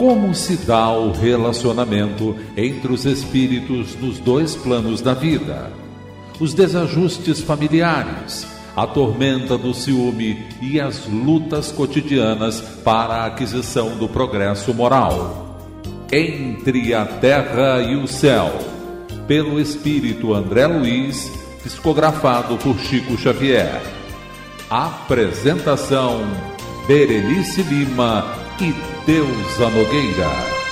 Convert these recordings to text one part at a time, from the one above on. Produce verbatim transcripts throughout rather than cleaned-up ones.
Como se dá o relacionamento entre os espíritos nos dois planos da vida? Os desajustes familiares, a tormenta do ciúme e as lutas cotidianas para a aquisição do progresso moral. Entre a Terra e o Céu, pelo espírito André Luiz, psicografado por Chico Xavier. Apresentação: Berenice Lima e Deusa Nogueira.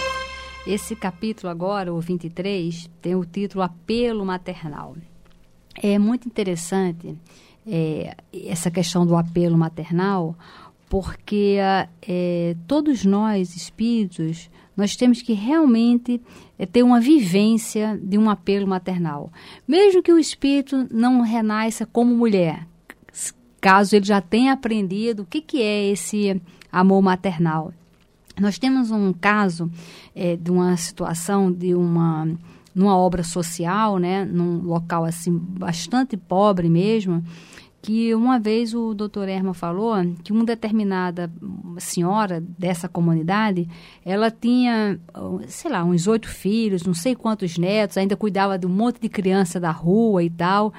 Esse capítulo agora, o vinte e três, tem o título Apelo Maternal. É muito interessante é, essa questão do apelo maternal, porque é, todos nós, espíritos, nós temos que realmente é, ter uma vivência de um apelo maternal. Mesmo que o espírito não renasça como mulher, caso ele já tenha aprendido o que, que é esse amor maternal. Nós temos um caso é, de uma situação, de uma, numa obra social, né, num local assim, bastante pobre mesmo, que uma vez o doutor Erma falou que uma determinada senhora dessa comunidade, ela tinha, sei lá, uns oito filhos, não sei quantos netos, ainda cuidava de um monte de criança da rua e tal.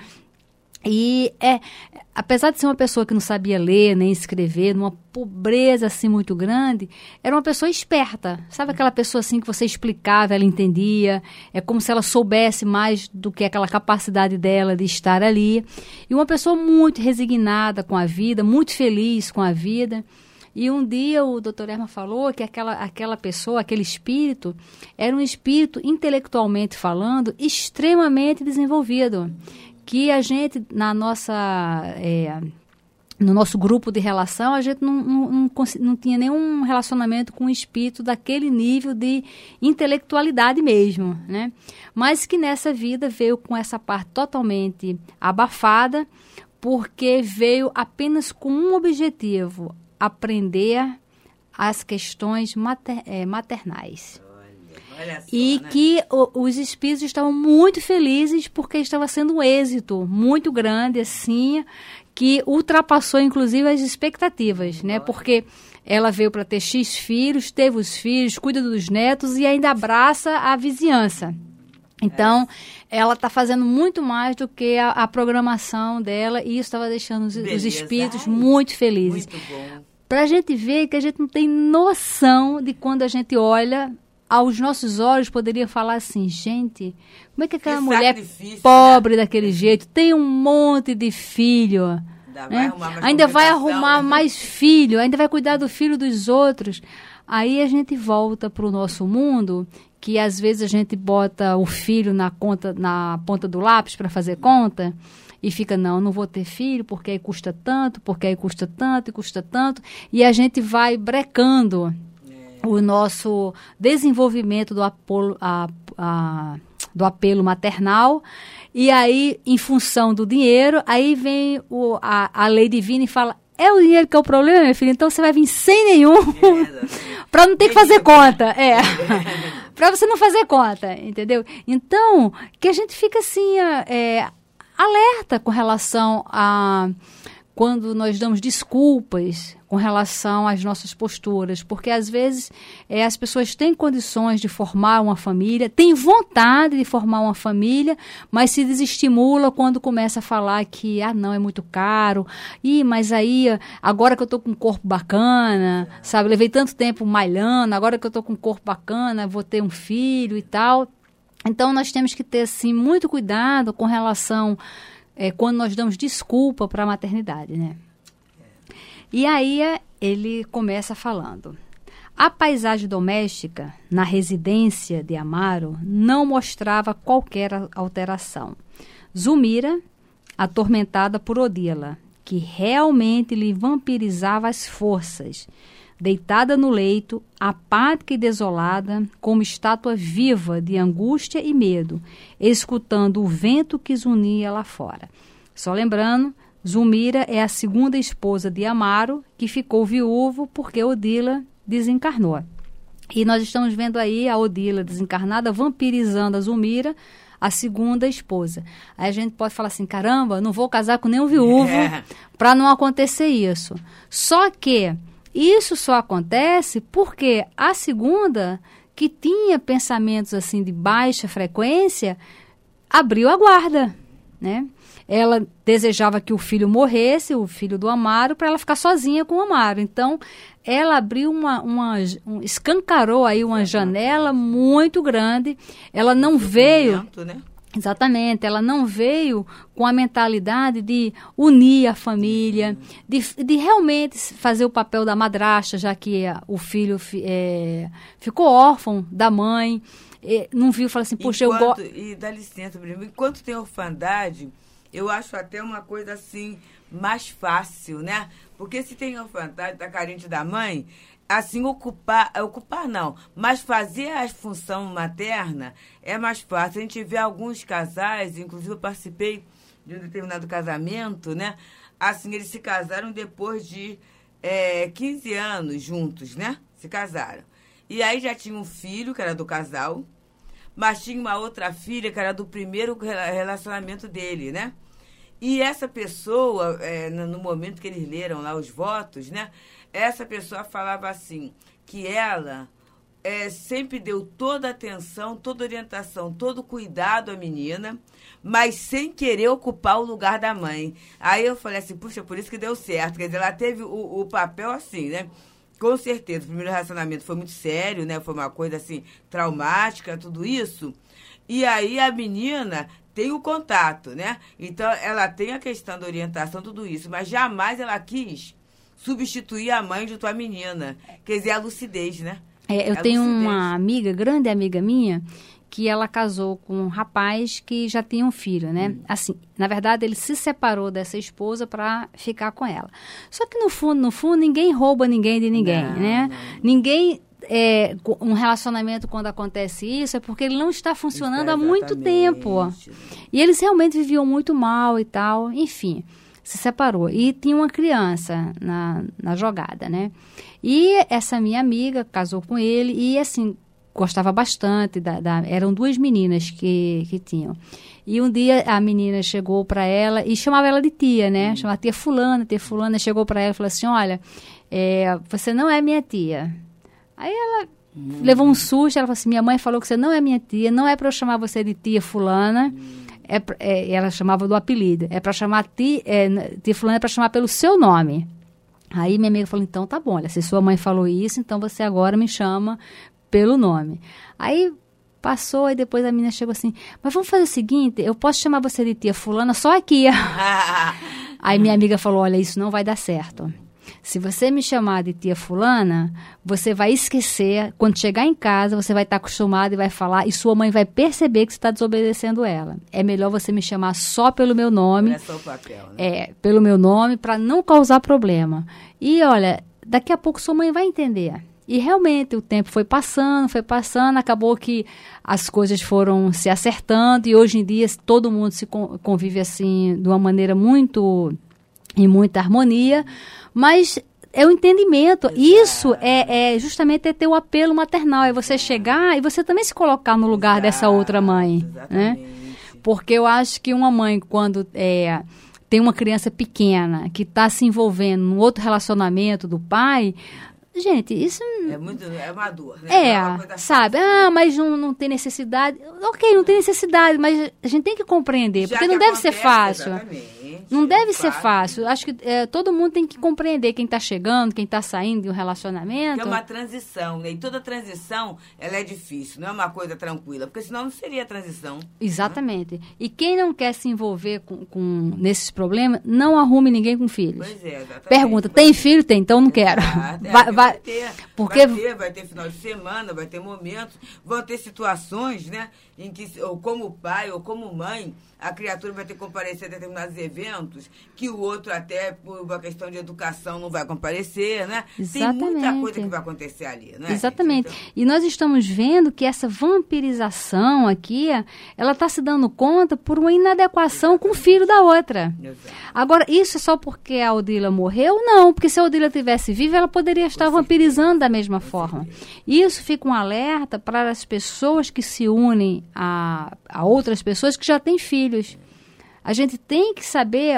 E, é, apesar de ser uma pessoa que não sabia ler nem escrever, numa pobreza assim muito grande, era uma pessoa esperta. Sabe aquela pessoa assim que você explicava, ela entendia, é como se ela soubesse mais do que aquela capacidade dela de estar ali. E uma pessoa muito resignada com a vida, muito feliz com a vida. E um dia o doutor Erma falou que aquela, aquela pessoa, aquele espírito, era um espírito, intelectualmente falando, extremamente desenvolvido. Que a gente, na nossa, é, no nosso grupo de relação, a gente não, não, não, não tinha nenhum relacionamento com um espírito daquele nível de intelectualidade mesmo, né? Mas que nessa vida veio com essa parte totalmente abafada, porque veio apenas com um objetivo: aprender as questões mater, é, maternais. Só, e né? que o, os espíritos estavam muito felizes porque estava sendo um êxito muito grande, assim, que ultrapassou, inclusive, as expectativas, né? Porque ela veio para ter X filhos, teve os filhos, cuida dos netos e ainda abraça a vizinhança. Então, é. ela está fazendo muito mais do que a, a programação dela, e isso estava deixando os, os espíritos Ai, muito felizes. Muito bom. Para a gente ver que a gente não tem noção de quando a gente olha... aos nossos olhos, poderia falar assim, gente, como é que aquela que mulher pobre, né? Daquele jeito, tem um monte de filho, ainda, né? vai, ainda vai arrumar mais filho, ainda vai cuidar do filho dos outros. Aí a gente volta para o nosso mundo, que às vezes a gente bota o filho na, conta, na ponta do lápis para fazer conta, e fica, não, não vou ter filho, porque aí custa tanto, porque aí custa tanto, e custa tanto, e a gente vai brecando o nosso desenvolvimento do apelo, a, a, do apelo maternal, e aí, em função do dinheiro, aí vem o, a, a lei divina e fala, é o dinheiro que é o problema, minha filha, então você vai vir sem nenhum, é, para não ter que fazer conta, é, para você não fazer conta, entendeu? Então, que a gente fica assim, é, alerta com relação a... quando nós damos desculpas com relação às nossas posturas, porque às vezes é, as pessoas têm condições de formar uma família, têm vontade de formar uma família, mas se desestimula quando começa a falar que, ah, não, é muito caro, Ih, mas aí, agora que eu estou com um corpo bacana, sabe, levei tanto tempo malhando, agora que eu estou com um corpo bacana, vou ter um filho e tal. Então, nós temos que ter, assim, muito cuidado com relação... É, quando nós damos desculpa para a maternidade, né? E aí ele começa falando. A paisagem doméstica na residência de Amaro não mostrava qualquer alteração. Zulmira, atormentada por Odila, que realmente lhe vampirizava as forças, deitada no leito, apática e desolada, como estátua viva de angústia e medo, escutando o vento que zunia lá fora. Só lembrando, Zulmira é a segunda esposa de Amaro, que ficou viúvo porque Odila desencarnou. E nós estamos vendo aí a Odila desencarnada vampirizando a Zulmira, a segunda esposa. Aí a gente pode falar assim, caramba, não vou casar com nenhum viúvo é. para não acontecer isso. Só que isso só acontece porque a segunda, que tinha pensamentos assim de baixa frequência, abriu a guarda, né? Ela desejava que o filho morresse, o filho do Amaro, para ela ficar sozinha com o Amaro. Então, ela abriu uma, uma um, escancarou aí uma janela muito grande. Ela não veio, né? Exatamente, ela não veio com a mentalidade de unir a família, de, de realmente fazer o papel da madrasta, já que a, o filho é, ficou órfão da mãe, e, não viu, falou assim, poxa, eu gosto... E dá licença, primo, enquanto tem orfandade, eu acho até uma coisa assim, mais fácil, né? Porque se tem orfandade, tá carente da mãe... Assim, ocupar, ocupar não, mas fazer a função materna é mais fácil. A gente vê alguns casais, inclusive eu participei de um determinado casamento, né? Assim, eles se casaram depois de é, quinze anos juntos, né? Se casaram. E aí já tinha um filho, que era do casal, mas tinha uma outra filha, que era do primeiro relacionamento dele, né? E essa pessoa, é, no momento que eles leram lá os votos, né? Essa pessoa falava assim, que ela é, sempre deu toda a atenção, toda a orientação, todo o cuidado à menina, mas sem querer ocupar o lugar da mãe. Aí eu falei assim, puxa, por isso que deu certo. Quer dizer, ela teve o, o papel assim, né? Com certeza, o primeiro relacionamento foi muito sério, né? Foi uma coisa assim, traumática, tudo isso. E aí a menina... tem o contato, né? Então, ela tem a questão da orientação, tudo isso, mas jamais ela quis substituir a mãe de tua menina. Quer dizer, a lucidez, né? É, eu a tenho lucidez. uma amiga, grande amiga minha, que ela casou com um rapaz que já tinha um filho, né? Hum. Assim, na verdade, ele se separou dessa esposa para ficar com ela. Só que, no fundo, no fundo, ninguém rouba ninguém de ninguém, não, né? Não. Ninguém... É, um relacionamento, quando acontece isso, é porque ele não está funcionando está há muito tempo. E eles realmente viviam muito mal e tal. Enfim, se separou. E tinha uma criança na, na jogada, né? E essa minha amiga casou com ele e, assim, gostava bastante. Da, da, eram duas meninas que, que tinham. E um dia a menina chegou para ela e chamava ela de tia, né? Hum. Chamava tia fulana, tia fulana. Chegou para ela e falou assim, olha, é, você não é minha tia. Aí ela hum. levou um susto, ela falou assim, minha mãe falou que você não é minha tia, não é para eu chamar você de tia fulana, hum. é, pra, é, ela chamava do apelido, é para chamar tia, é, tia fulana é para chamar pelo seu nome. Aí minha amiga falou, então tá bom, olha, se sua mãe falou isso, então você agora me chama pelo nome. Aí passou, e depois a menina chegou assim, mas vamos fazer o seguinte, eu posso chamar você de tia fulana só aqui. Aí minha amiga falou, olha, isso não vai dar certo. Se você me chamar de tia fulana, você vai esquecer, quando chegar em casa, você vai estar acostumado e vai falar, e sua mãe vai perceber que você está desobedecendo ela. É melhor você me chamar só pelo meu nome. É só o papel, né? É, pelo meu nome, para não causar problema. E olha, daqui a pouco sua mãe vai entender. E realmente o tempo foi passando, foi passando, acabou que as coisas foram se acertando, e hoje em dia todo mundo se convive assim, de uma maneira muito, em muita harmonia. Mas é o entendimento. Exato. Isso é, é justamente é ter o apelo maternal. É você chegar e você também se colocar no lugar Exato. Dessa outra mãe. Né? Porque eu acho que uma mãe, quando é, tem uma criança pequena que está se envolvendo num outro relacionamento do pai... Gente, isso... É muito... É uma dor, né? É, é uma sabe? Fácil. Ah, mas não, não tem necessidade. Ok, não tem necessidade, mas a gente tem que compreender. Já porque não deve acontece, ser fácil. Exatamente. Não deve ser fácil. Acho que é, todo mundo tem que compreender quem está chegando, quem está saindo de um relacionamento. Que é uma transição, né? E toda transição, ela é difícil. Não é uma coisa tranquila. Porque senão não seria transição. Exatamente. Né? E quem não quer se envolver com, com nesses problemas, não arrume ninguém com filhos. Pois é, exatamente. Pergunta, tem filho? Tem, então não quero. Exato, é, vai, vai, ter, porque... vai ter, vai ter final de semana, vai ter momentos, vão ter situações, né? Em que, ou como pai, ou como mãe, a criatura vai ter que comparecer a determinados eventos, que o outro até, por uma questão de educação, não vai comparecer, né? Exatamente. Tem muita coisa que vai acontecer ali, né? Exatamente. Então... E nós estamos vendo que essa vampirização aqui, ela está se dando conta por uma inadequação Exatamente. Com o filho da outra. Exato. Agora, isso é só porque a Odila morreu? Não, porque se a Odila tivesse viva, ela poderia estar Com vampirizando certeza. Da mesma Com forma. Certeza. Isso fica um alerta para as pessoas que se unem a, a outras pessoas que já têm filhos. A gente tem que saber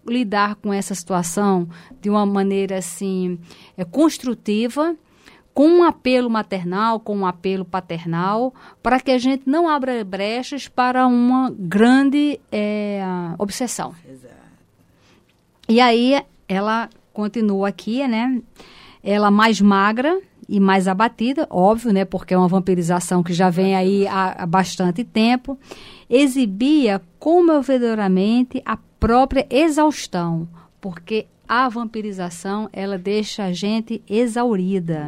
lidar com essa situação de uma maneira assim, é, construtiva, com um apelo maternal, com um apelo paternal, para que a gente não abra brechas para uma grande é, obsessão. Exato. E aí ela continua aqui, né? Ela mais magra e mais abatida, óbvio, né? Porque é uma vampirização que já vem aí há, há bastante tempo. Exibia comovedoramente a própria exaustão, porque a vampirização, ela deixa a gente exaurida.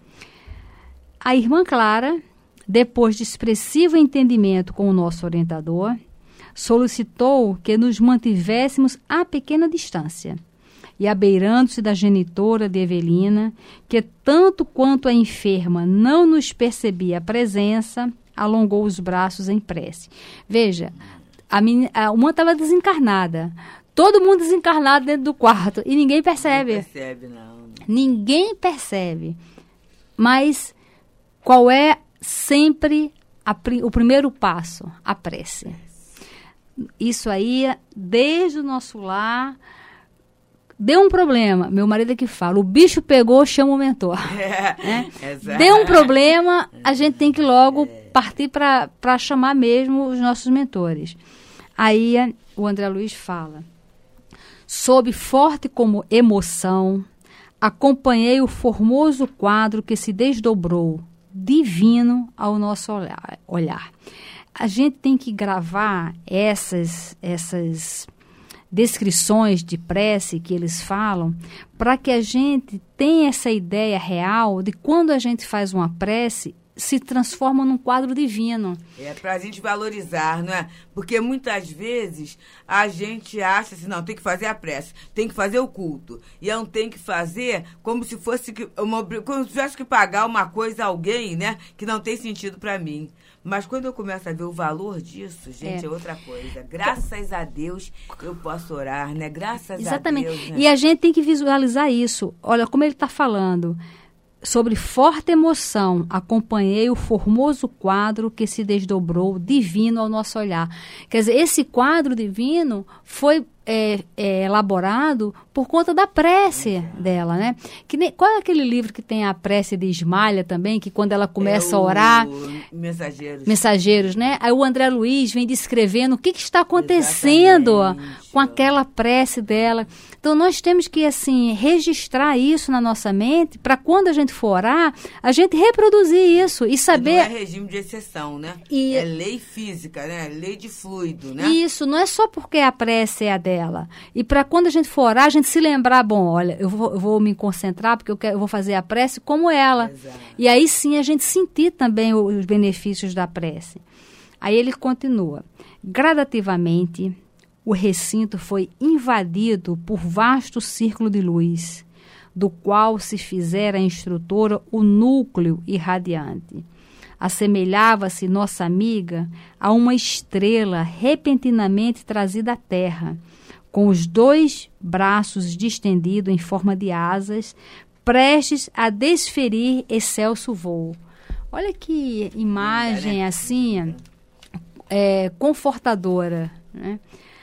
A irmã Clara, depois de expressivo entendimento com o nosso orientador, solicitou que nos mantivéssemos a pequena distância. E abeirando-se da genitora de Evelina, que tanto quanto a enferma não nos percebia a presença, alongou os braços em prece. Veja, a, menina, a uma estava desencarnada, todo mundo desencarnado dentro do quarto, e ninguém percebe. Não percebe, não. Ninguém percebe. Mas qual é sempre a, o primeiro passo? A prece. Isso aí, desde o nosso lar, deu um problema. Meu marido é que fala, o bicho pegou, chama o mentor. É, né? Deu um problema, a gente tem que logo partir para chamar mesmo os nossos mentores. Aí o André Luiz fala, sob forte como emoção, acompanhei o formoso quadro que se desdobrou, divino ao nosso olhar. olhar. A gente tem que gravar essas, essas descrições de prece que eles falam, para que a gente tenha essa ideia real de quando a gente faz uma prece, se transforma num quadro divino. É para a gente valorizar, não é? Porque muitas vezes a gente acha assim, não, tem que fazer a prece, tem que fazer o culto. E eu não tenho que fazer como se fosse que, uma, como se tivesse que pagar uma coisa a alguém, né? Que não tem sentido para mim. Mas quando eu começo a ver o valor disso, gente, é, é outra coisa. Graças a Deus eu posso orar, né? Graças Exatamente. a Deus. Né? E a gente tem que visualizar isso. Olha como ele está falando. Sobre forte emoção, acompanhei o formoso quadro que se desdobrou, divino ao nosso olhar. Quer dizer, esse quadro divino foi é, é, elaborado por conta da prece dela, né? Que nem, qual é aquele livro que tem a prece de Ismalha também, que quando ela começa é a orar... Mensageiros. Mensageiros, né? Aí o André Luiz vem descrevendo o que, que está acontecendo Exatamente. Com aquela prece dela. Então, nós temos que, assim, registrar isso na nossa mente para quando a gente for orar, a gente reproduzir isso e saber... E não é regime de exceção, né? E... É lei física, né? Lei de fluido, né? Isso, não é só porque a prece é a dela. E para quando a gente for orar, a gente se lembrar, bom, olha, eu vou, eu vou me concentrar porque eu, quero, eu vou fazer a prece como ela. Exato. E aí sim a gente sentir também os benefícios da prece. Aí ele continua. Gradativamente, o recinto foi invadido por vasto círculo de luz, do qual se fizera a instrutora o núcleo irradiante. Assemelhava-se nossa amiga a uma estrela repentinamente trazida à terra, com os dois braços distendidos em forma de asas, prestes a desferir excelso voo. Olha que imagem assim, é, confortadora, né?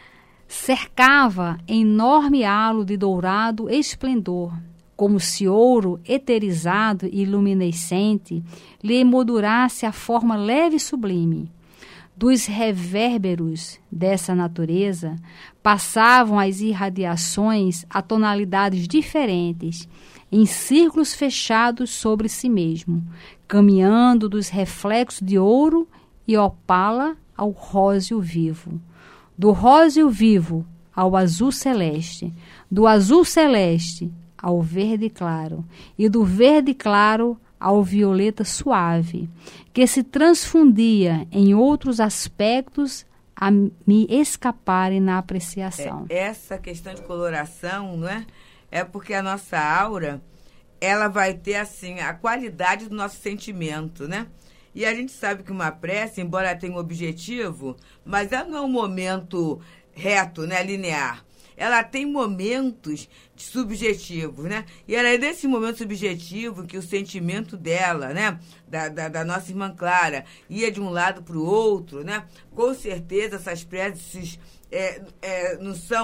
Cercava enorme halo de dourado esplendor, como se ouro eterizado e luminescente lhe emoldurasse a forma leve e sublime. Dos revérberos dessa natureza passavam as irradiações a tonalidades diferentes, em círculos fechados sobre si mesmo, caminhando dos reflexos de ouro e opala ao róseo vivo. Do róseo vivo ao azul celeste, do azul celeste ao verde claro, e do verde claro ao violeta suave, que se transfundia em outros aspectos a me escaparem na apreciação. É, essa questão de coloração, não é? É porque a nossa aura, ela vai ter, assim, a qualidade do nosso sentimento, né? E a gente sabe que uma prece, embora tenha um objetivo, mas ela não é um momento reto, né, linear. Ela tem momentos subjetivos, né? E era nesse momento subjetivo que o sentimento dela, né, da, da, da nossa irmã Clara, ia de um lado para o outro, né? Com certeza essas preces é, é, não são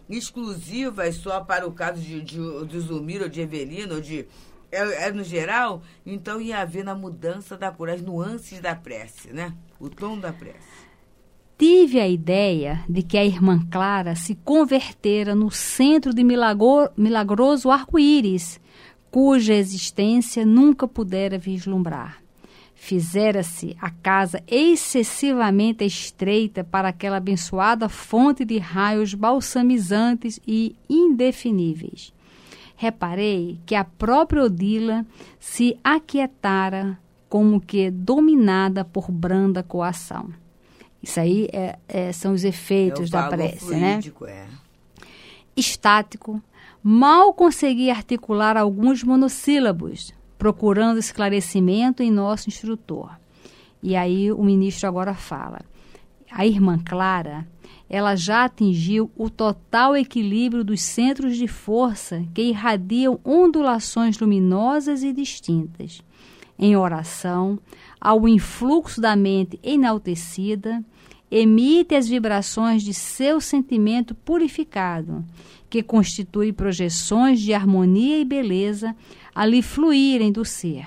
exclusivas só para o caso de, de, de Zumir ou de Evelina, ou de... É, é no geral, então ia haver na mudança da cor, as nuances da prece, né? O tom da prece. Tive a ideia de que a irmã Clara se convertera no centro de milagro, milagroso arco-íris, cuja existência nunca pudera vislumbrar. Fizera-se a casa excessivamente estreita para aquela abençoada fonte de raios balsamizantes e indefiníveis. Reparei que a própria Odila se aquietara como que dominada por branda coação. Isso aí é, é, são os efeitos é da prece, fluídico, né? É. Estático, mal conseguia articular alguns monossílabos, procurando esclarecimento em nosso instrutor. E aí o ministro agora fala. A irmã Clara, ela já atingiu o total equilíbrio dos centros de força que irradiam ondulações luminosas e distintas. Em oração, ao influxo da mente enaltecida, emite as vibrações de seu sentimento purificado, que constitui projeções de harmonia e beleza ali fluírem do ser.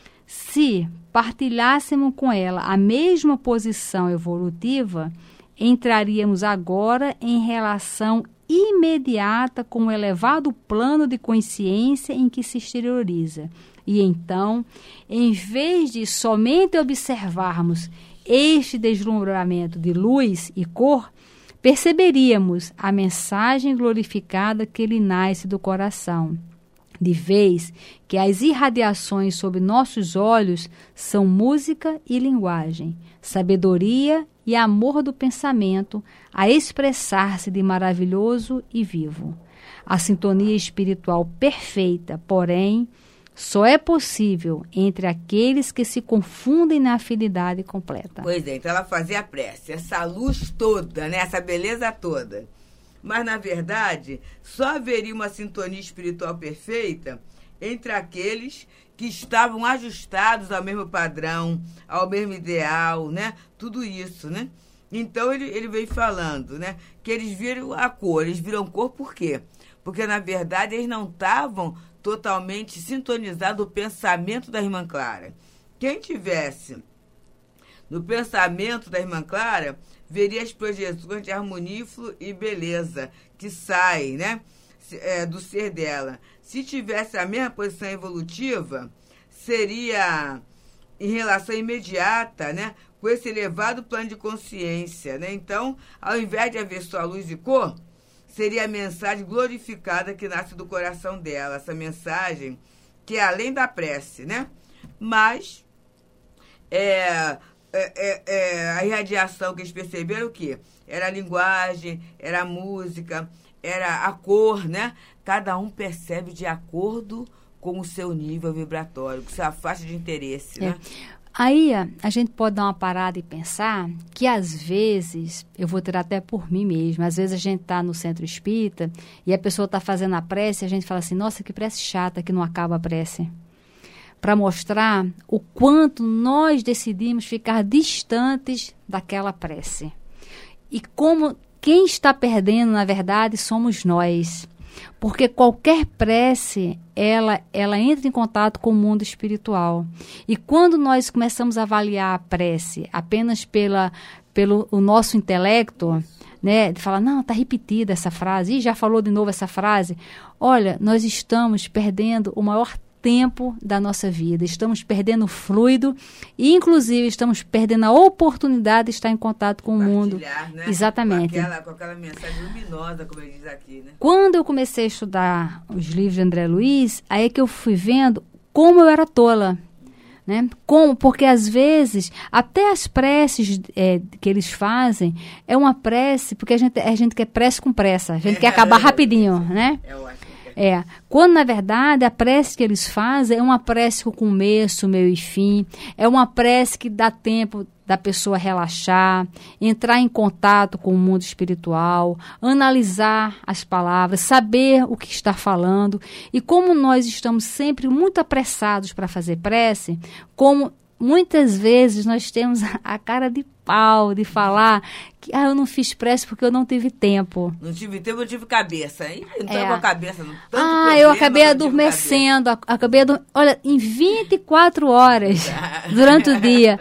Se partilhássemos com ela a mesma posição evolutiva, entraríamos agora em relação imediata com o elevado plano de consciência em que se exterioriza. E então, em vez de somente observarmos este deslumbramento de luz e cor, perceberíamos a mensagem glorificada que lhe nasce do coração, de vez que as irradiações sob nossos olhos são música e linguagem, sabedoria e amor do pensamento a expressar-se de maravilhoso e vivo. A sintonia espiritual perfeita, porém, só é possível entre aqueles que se confundem na afinidade completa. Pois é, então ela fazia a prece, essa luz toda, né, essa beleza toda. Mas, na verdade, só haveria uma sintonia espiritual perfeita entre aqueles que estavam ajustados ao mesmo padrão, ao mesmo ideal, né? Tudo isso, né? Então, ele, ele veio falando, né? Que eles viram a cor. Eles viram cor por quê? Porque, na verdade, eles não estavam totalmente sintonizados no pensamento da irmã Clara. Quem tivesse no pensamento da irmã Clara, veria as projeções de harmonia e beleza que saem, né, é, do ser dela. Se tivesse a mesma posição evolutiva, seria em relação imediata, né, com esse elevado plano de consciência, né? Então, ao invés de haver só luz e cor, seria a mensagem glorificada que nasce do coração dela, essa mensagem que é além da prece, né? Mas é, é, é, é, a irradiação que eles perceberam o quê? Era a linguagem, era a música, era a cor, né? Cada um percebe de acordo com o seu nível vibratório, com sua faixa de interesse, é. né? Aí a gente pode dar uma parada e pensar que às vezes, eu vou tirar até por mim mesma, às vezes a gente está no centro espírita e a pessoa está fazendo a prece e a gente fala assim, nossa, que prece chata que não acaba a prece. Para mostrar o quanto nós decidimos ficar distantes daquela prece. E como quem está perdendo, na verdade, somos nós. Porque qualquer prece, ela, ela entra em contato com o mundo espiritual. E quando nós começamos a avaliar a prece apenas pela, pelo o nosso intelecto, né, de falar, não, está repetida essa frase, e já falou de novo essa frase, olha, nós estamos perdendo o maior tempo da nossa vida, estamos perdendo o fluido e, inclusive, estamos perdendo a oportunidade de estar em contato com o mundo. Né? Exatamente. Com aquela, com aquela mensagem luminosa, como ele diz aqui, né? Quando eu comecei a estudar os livros de André Luiz, aí é que eu fui vendo como eu era tola. Né? Como? Porque, às vezes, até as preces é, que eles fazem é uma prece, porque a gente, a gente quer prece com pressa, a gente é, quer acabar rapidinho, né? É ótimo. É, quando na verdade a prece que eles fazem é uma prece com começo, meio e fim, é uma prece que dá tempo da pessoa relaxar, entrar em contato com o mundo espiritual, analisar as palavras, saber o que está falando. E como nós estamos sempre muito apressados para fazer prece, como muitas vezes nós temos a cara de pau de falar que ah, eu não fiz prece porque eu não tive tempo. Não tive tempo, eu tive cabeça. Hein? Eu não É. com a cabeça. Não, tanto Ah, problema, eu acabei eu tive adormecendo. a- Acabei ador... Olha, em vinte e quatro horas durante o dia.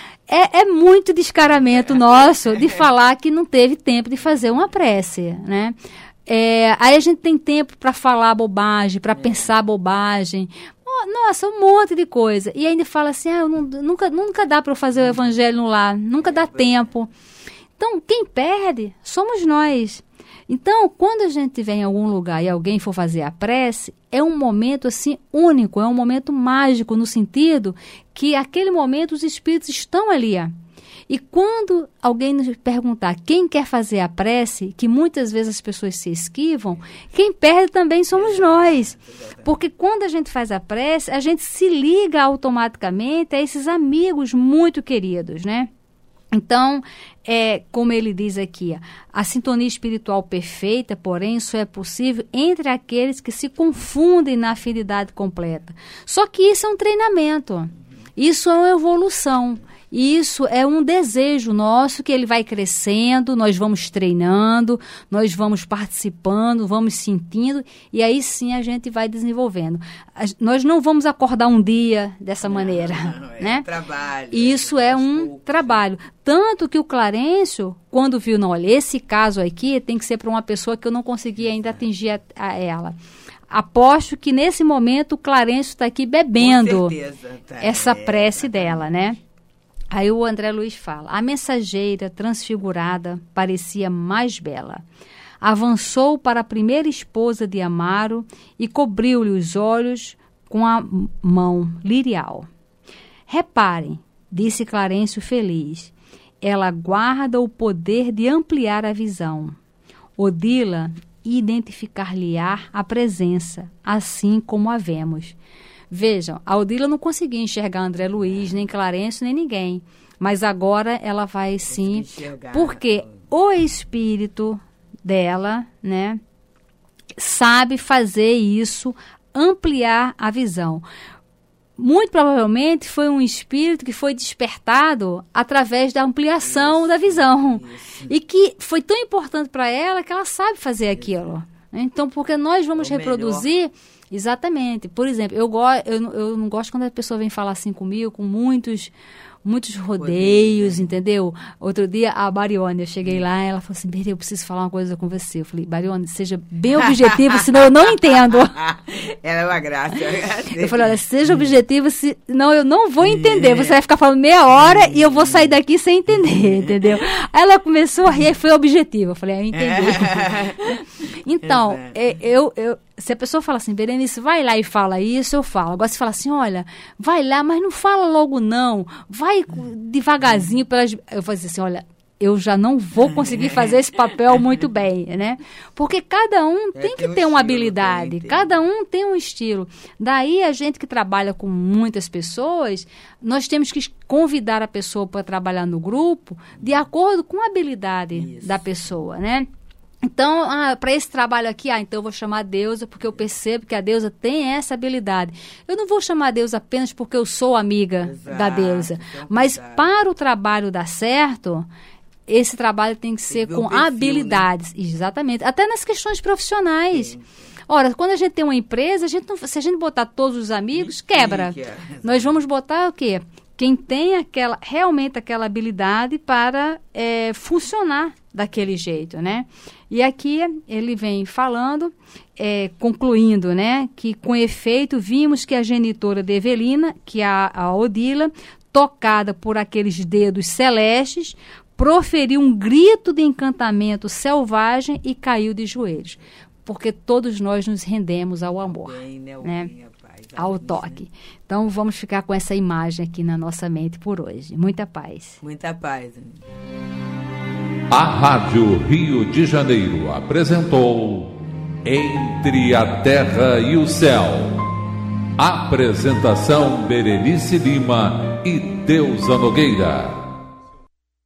É, é muito descaramento nosso de falar que não teve tempo de fazer uma prece, né? É, aí a gente tem tempo para falar bobagem, para pensar bobagem. Oh, nossa, um monte de coisa. E ainda fala assim, ah, eu não- nunca, nunca dá para eu fazer o evangelho no lar, nunca dá tempo. Então, quem perde somos nós. Então, quando a gente estiver em algum lugar e alguém for fazer a prece, é um momento assim único, é um momento mágico no sentido que aquele momento os espíritos estão ali. ó. E quando alguém nos perguntar quem quer fazer a prece, que muitas vezes as pessoas se esquivam, quem perde também somos nós. Porque quando a gente faz a prece, a gente se liga automaticamente a esses amigos muito queridos, né? Então, é, como ele diz aqui, a sintonia espiritual perfeita, porém, só é possível entre aqueles que se confundem na afinidade completa. Só que isso é um treinamento, isso é uma evolução. Isso é um desejo nosso que ele vai crescendo, nós vamos treinando, nós vamos participando, vamos sentindo e aí sim a gente vai desenvolvendo. As- nós não vamos acordar um dia dessa maneira, Não, é né? trabalho. Isso é aos um poucos. trabalho. Tanto que o Clarencio, quando viu, não, olha, esse caso aqui tem que ser para uma pessoa que eu não consegui ainda atingir a, a ela. Aposto que nesse momento o Clarencio está aqui bebendo Com certeza, tá. essa É, prece dela, né? Aí o André Luiz fala, a mensageira transfigurada parecia mais bela. Avançou para a primeira esposa de Amaro e cobriu-lhe os olhos com a m- mão lirial. Reparem, disse Clarencio feliz, ela guarda o poder de ampliar a visão. Odila identificar-lhe-á a presença, assim como a vemos. Vejam, a Odila não conseguia enxergar André Luiz, nem Clarencio, nem ninguém. Mas agora ela vai sim, enxergar. porque o espírito dela, né, sabe fazer isso, ampliar a visão. Muito provavelmente foi um espírito que foi despertado através da ampliação Isso, da visão. isso. E que foi tão importante para ela que ela sabe fazer aquilo. né? Então, porque nós vamos É o reproduzir... Exatamente. Por exemplo, eu, go eu, não- eu não gosto quando a pessoa vem falar assim comigo, com muitos... muitos rodeios, entendeu? Outro dia, a Barione, eu cheguei lá, ela falou assim, Beri, eu preciso falar uma coisa com você. Eu falei, Barione, seja bem objetivo, senão eu não entendo. Ela é uma graça. Eu falei, olha, seja objetivo, senão eu não vou entender. Você vai ficar falando meia hora e eu vou sair daqui sem entender, entendeu? Aí ela começou a rir e foi objetiva. Eu falei, ah, eu entendi. Então, é, eu, eu, se a pessoa fala assim, Berenice, vai lá e fala isso, eu falo. Agora, se fala assim, olha, vai lá, mas não fala logo não. Vai devagarzinho. Pelas... Eu vou dizer assim, olha, eu já não vou conseguir fazer esse papel muito bem, né? Porque cada um É, tem que tem um ter uma estilo, habilidade, tem, tem. cada um tem um estilo. Daí a gente que trabalha com muitas pessoas, nós temos que convidar a pessoa para trabalhar no grupo de acordo com a habilidade Isso. da pessoa, né? Então, ah, para esse trabalho aqui, ah, então eu vou chamar a deusa porque eu percebo que a deusa tem essa habilidade. Eu não vou chamar a deusa apenas porque eu sou amiga Exato, da deusa. isso é um Mas cuidado. para o trabalho dar certo, esse trabalho tem que ser ver com o perfil, habilidades. Exatamente. Até nas questões profissionais. Sim. Ora, quando a gente tem uma empresa, a gente não, se a gente botar todos os amigos, quebra. Fica. Nós vamos botar o quê? Quem tem aquela, realmente aquela habilidade para é, funcionar daquele jeito, né? E aqui ele vem falando, é, concluindo, né? Que com efeito vimos que a genitora de Evelina, que é a, a Odila, tocada por aqueles dedos celestes, proferiu um grito de encantamento selvagem e caiu de joelhos. Porque todos nós nos rendemos ao amor. Bem, né, o né? bem, rapaz, Ao amém, toque. né? Então, vamos ficar com essa imagem aqui na nossa mente por hoje. Muita paz. Muita paz. A Rádio Rio de Janeiro apresentou Entre a Terra e o Céu. Apresentação Berenice Lima e Deusa Nogueira.